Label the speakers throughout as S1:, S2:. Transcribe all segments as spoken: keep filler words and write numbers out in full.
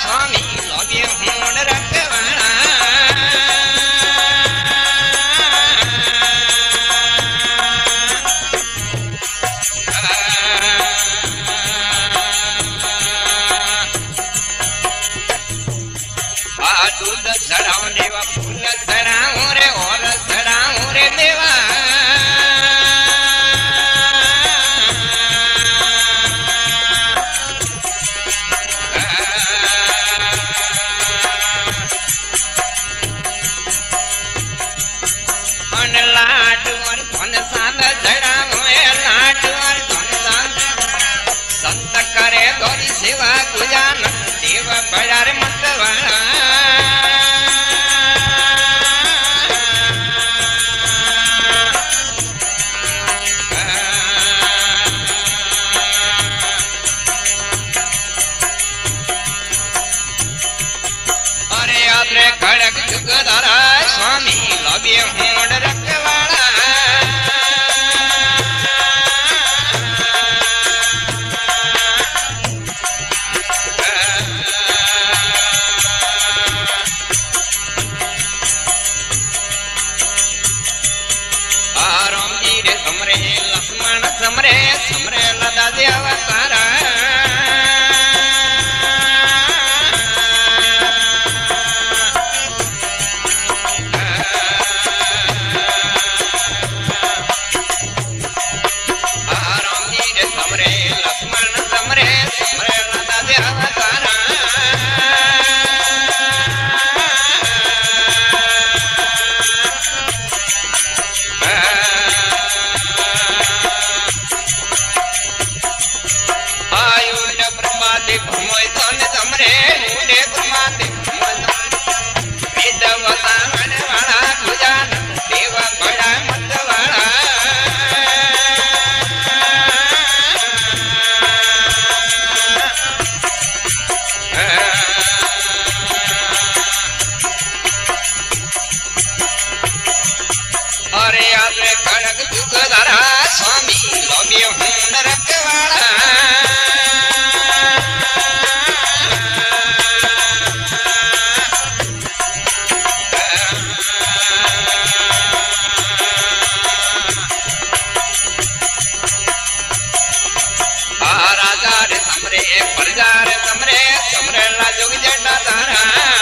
S1: स्वामी लगे हुण रखवाड़ा दूध चढ़ाओ देवा फूल चढ़ाओ रे और चढ़ाओ रे देवा लाड और धन साल चढ़ाओ लाड और धन साल संत करे गौरी सेवा गुजान देव बड़ार मतवाड़ा खड़क जुगदारा स्वामी लगे होड़ रखवाड़ा राम जी रे समरे लक्ष्मण समरे समरे लदा दे अवतारा खड़क जुगदारा स्वामी लगे होड़ रखवाड़ा राजा रे समरे प्रजा रे समरे समरे ला जुग जटा तारा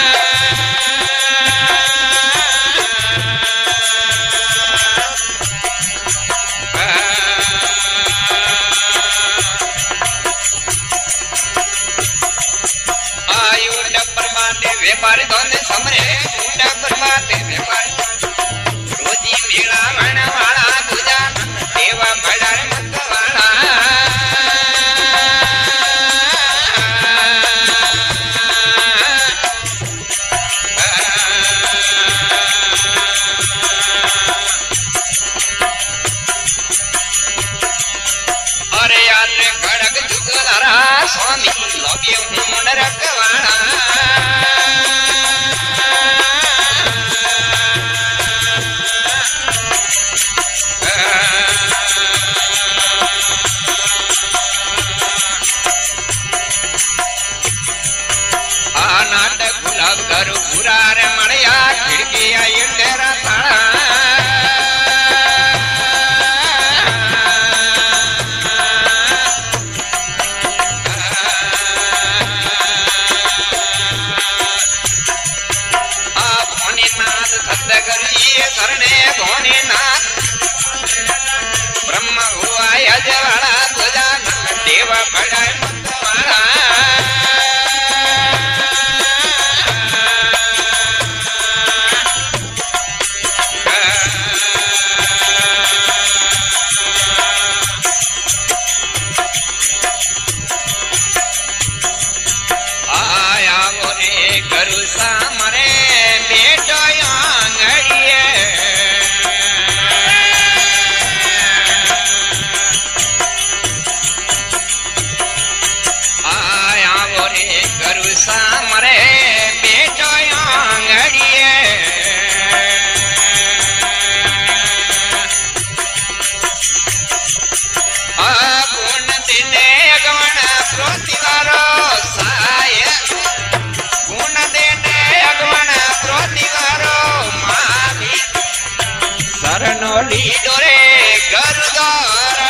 S1: व्यापारी दोने समरे मुंडा परमाते व्यापारी रोजी मेला मन वाला गुजा देवा बड़ार मतवाड़ा अरे यार खड़क जुगदारा स्वामी लगे होड़ रखवाड़ा नाटक गुलाब करो पूरा रे मड़िया खिड़किया इंडेरा थाड़ा લીડો રે ગરુદારા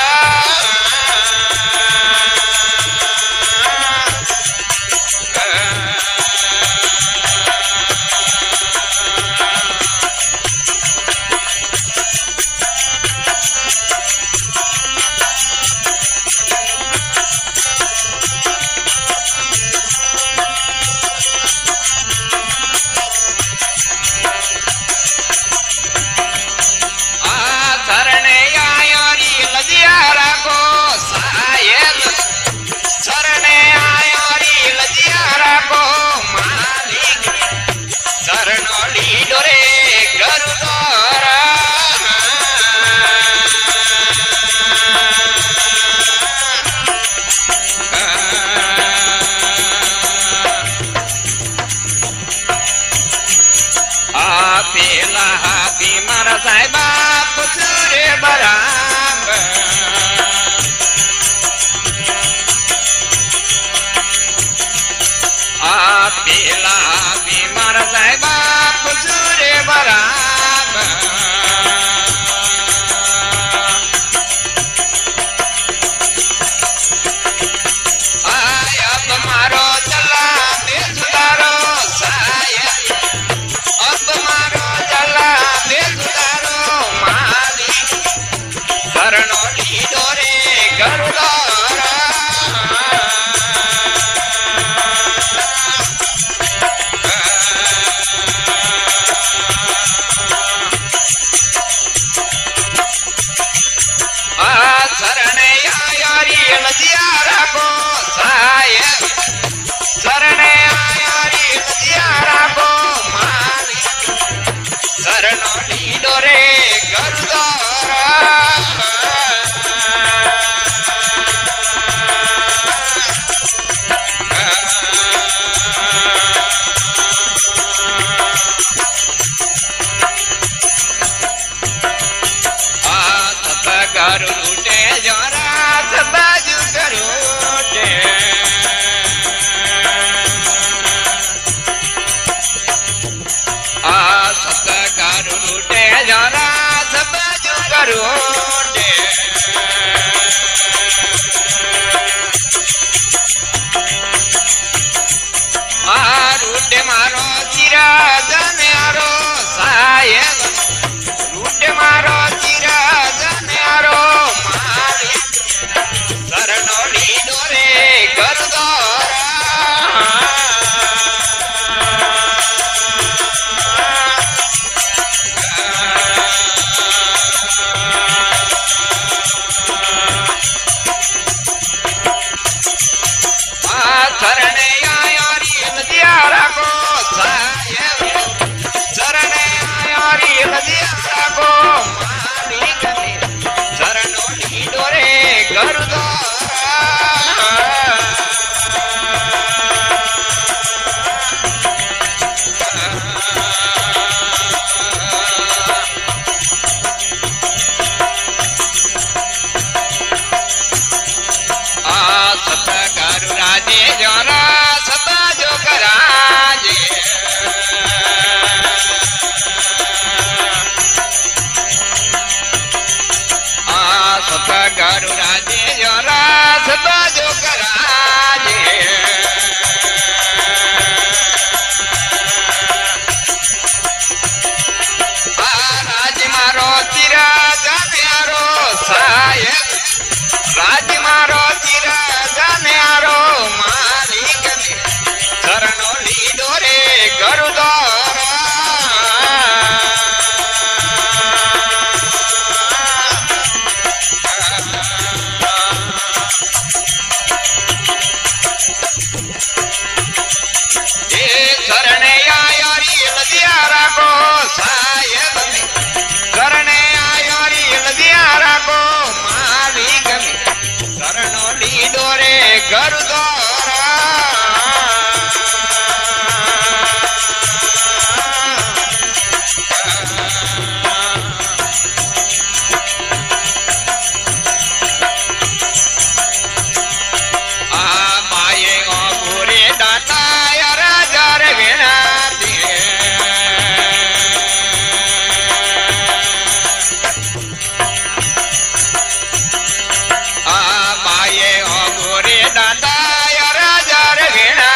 S1: रे दादा राजा रे घेणा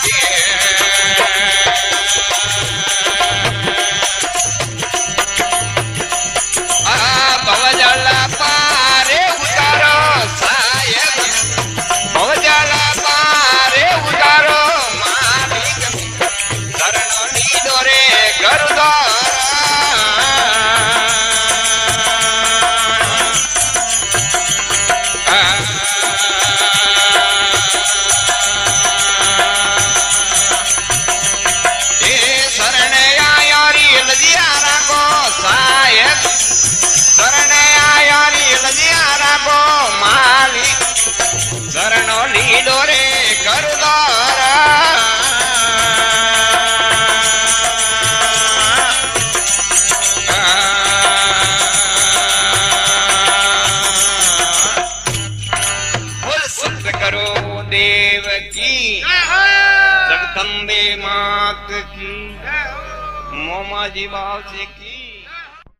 S1: भवजल पारे उतारो साहेब भवजल पारे उतारो मालिक शरण लीधो रे गरुदारा शरण आया री लजियारा को साहेब शरण आया री लजियारा को मालिक शरणो लीधो रे गरुदारा बोल सत्य करो देव की जगदम्बे मात की मोमा जी बाव से की